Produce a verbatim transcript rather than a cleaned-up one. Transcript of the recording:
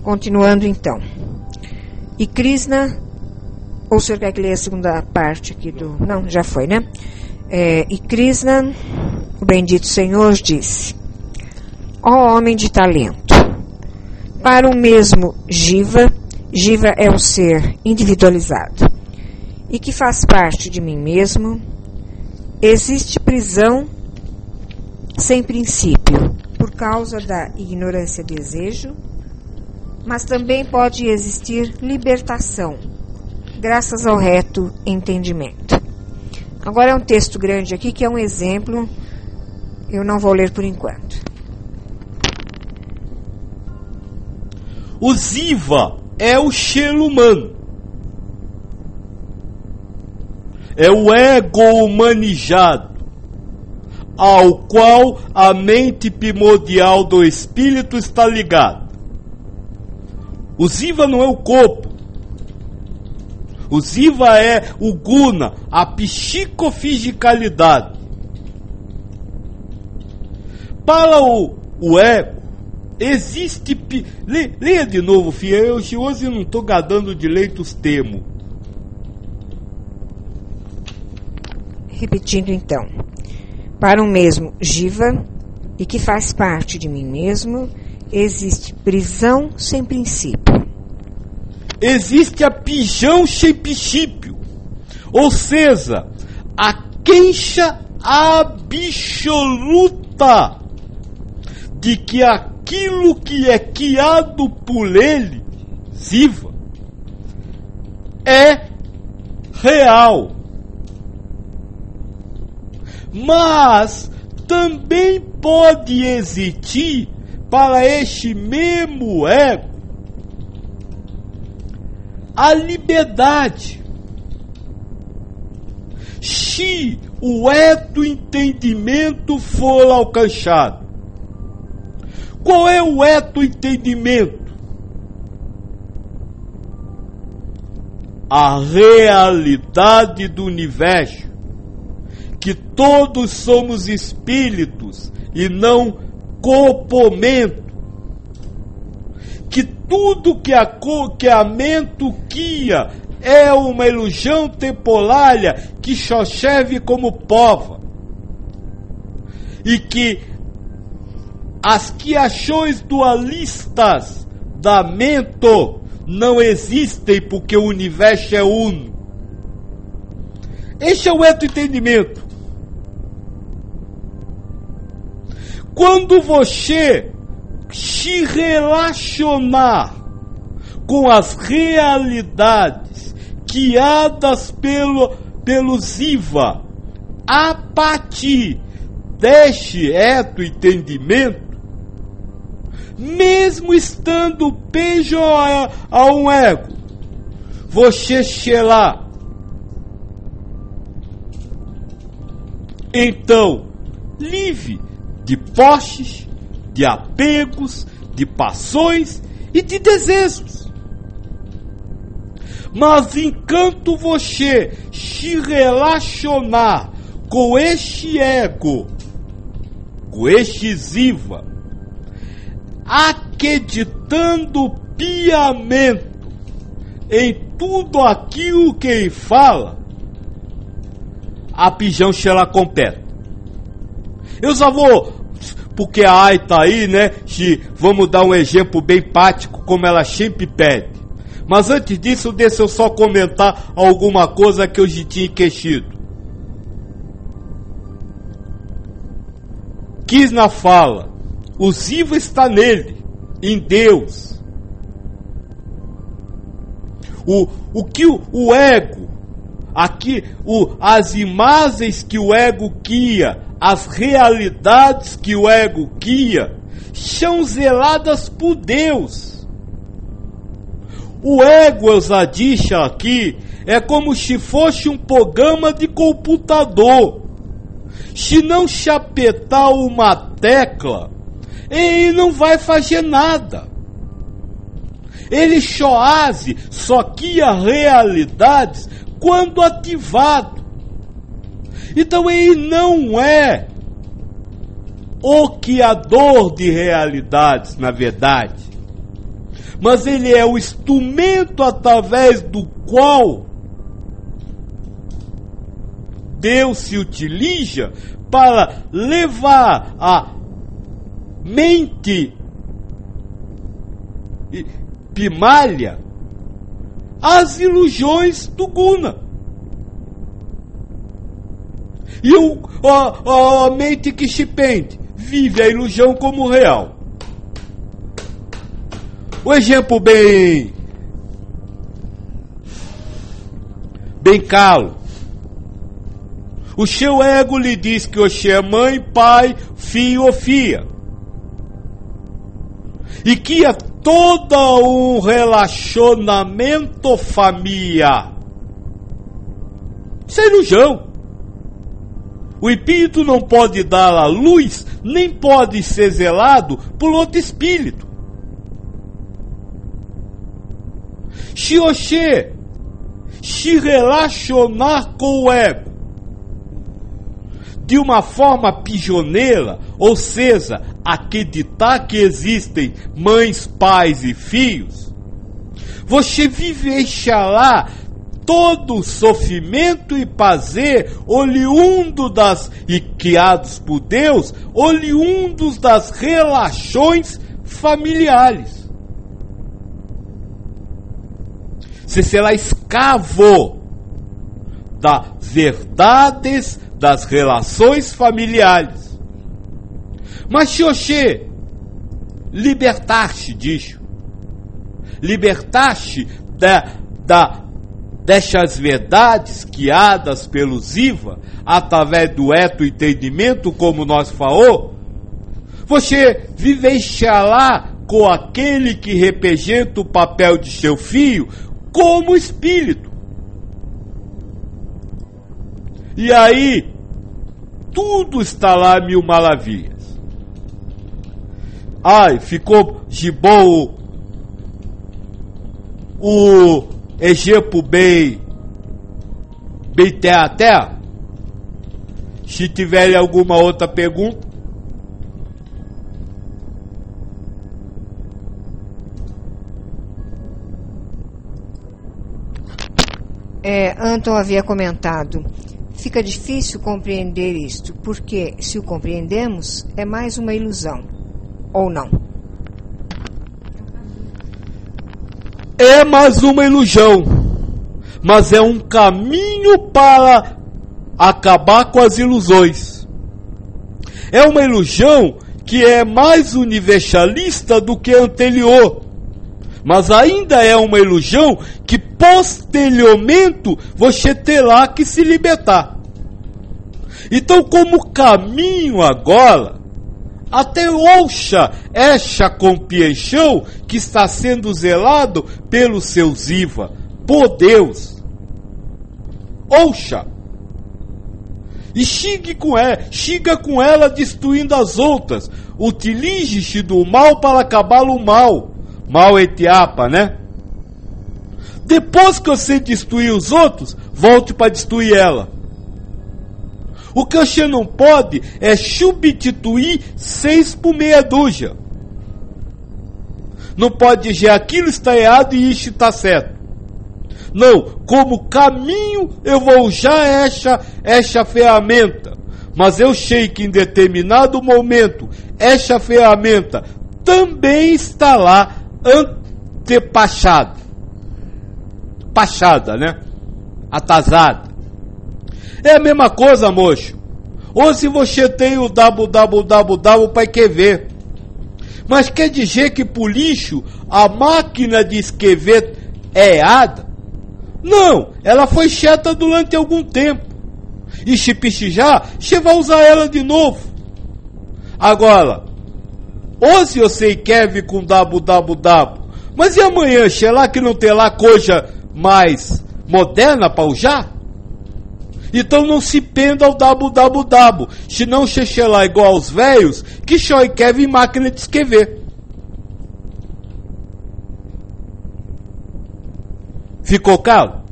Continuando então. E Krishna, ou o senhor quer que leia a segunda parte aqui do... Não, já foi, né? É, e Krishna, o bendito Senhor, disse: ó homem de talento, para o mesmo Jiva, Jiva é o ser individualizado, e que faz parte de mim mesmo, existe prisão sem princípio, por causa da ignorância e desejo, mas também pode existir libertação, graças ao reto entendimento. Agora é um texto grande aqui, que é um exemplo, eu não vou ler por enquanto. O Ziva é o ser humano. É o ego humanizado, ao qual a mente primordial do espírito está ligada. O Ziva não é o corpo. O Ziva é o guna, a psicofisicalidade. Para o, o ego, existe... Le, leia de novo, filha. Eu hoje não estou gadando direito os termos. Repetindo então. Para o mesmo Jiva, e que faz parte de mim mesmo, existe prisão sem princípio. Existe a pijão sem princípio, ou seja, a queixa absoluta de que aquilo que é criado por ele, Ziva, é real. Mas também pode existir para este mesmo ego a liberdade. Se o reto entendimento for alcançado. Qual é o reto entendimento? A realidade do universo. Que todos somos espíritos e não corpomento. Que tudo que a, que a mente cria é uma ilusão temporária que só serve como prova. E que as criações dualistas da mente não existem porque o universo é uno. Este é o reto entendimento. Quando você se relacionar com as realidades criadas pelo, pelo Ziva, a partir deste reto entendimento, mesmo estando preso a, a um ego, você será então livre de posses, de apegos, de paixões e de desejos. Mas enquanto você se relacionar com este ego, com este Ziva, acreditando piamente em tudo aquilo que ele fala, a pijão será completa. Eu só vou, porque a Ai tá aí, né? Se, vamos dar um exemplo bem prático, como ela sempre pede. Mas antes disso, deixa eu só comentar alguma coisa que eu já tinha esquecido. Krishna fala, o Ziva está nele, em Deus. O, o que o, o ego, aqui, o, as imagens que o ego cria, as realidades que o ego cria, são zeladas por Deus. O ego, eu já disse aqui, é como se fosse um programa de computador. Se não se apertar uma tecla, ele não vai fazer nada. Ele só age, só cria realidades quando ativado. Então ele não é o criador de realidades, na verdade. mas ele é o instrumento através do qual Deus se utiliza para levar a mente primária às ilusões do guna. E o, a, a mente que se pende vive a ilusão como real. O exemplo bem bem calo. O seu ego lhe diz que você é mãe, pai, filho ou filha. E que é todo um relacionamento familiar. Isso é ilusão. O espírito não pode dar a luz, nem pode ser zelado por outro espírito. Se você se relacionar com o ego de uma forma pijoneira, ou seja, acreditar que existem mães, pais e filhos, você vivenciará todo o sofrimento e prazer oriundo das, e criados por Deus, oriundos das relações familiares. Você será escravo das verdades das relações familiares. Mas se você libertar-se disso, libertar-se da, da, dessas verdades guiadas pelo Ziva, através do eto-entendimento, como nós falou, você vivenciará com aquele que representa o papel de seu filho como espírito. E aí, tudo está lá mil maravilhas. Ai, ficou de bom o exemplo bem, bem terra a terra? Se tiver alguma outra pergunta. É, Anton havia comentado, fica difícil compreender isto, porque se o compreendemos, é mais uma ilusão, ou não? É mais uma ilusão, mas é um caminho para acabar com as ilusões. É uma ilusão que é mais universalista do que a anterior, mas ainda é uma ilusão que posteriormente você terá que se libertar. Então, como caminho agora, até ouça esta compreensão que está sendo zelado pelo seu Ziva, por Deus. Ouça. E chegue com ela, chega com ela destruindo as outras. Utilize-se do mal para acabar o mal. Mal etiapa, né? Depois que você destruir os outros, volte para destruir ela. O que você não pode é substituir seis por meia dúzia. Não pode dizer aquilo está errado e isso está certo. Não, como caminho eu vou usar essa, essa ferramenta. Mas eu sei que em determinado momento, essa ferramenta também está lá antepachada. Pachada, né? Atasada. É a mesma coisa, moço. Ou se você tem o www para escrever. Mas quer dizer que por lixo a máquina de escrever é errada? Não, ela foi chata durante algum tempo. E se precisar, você vai usar ela de novo. Agora, ou se você quer vir com www, mas e amanhã, será que não tem lá coisa mais moderna para usar? Então não se penda ao www, senão você lá igual aos velhos que só quer vir máquina de escrever. Ficou claro?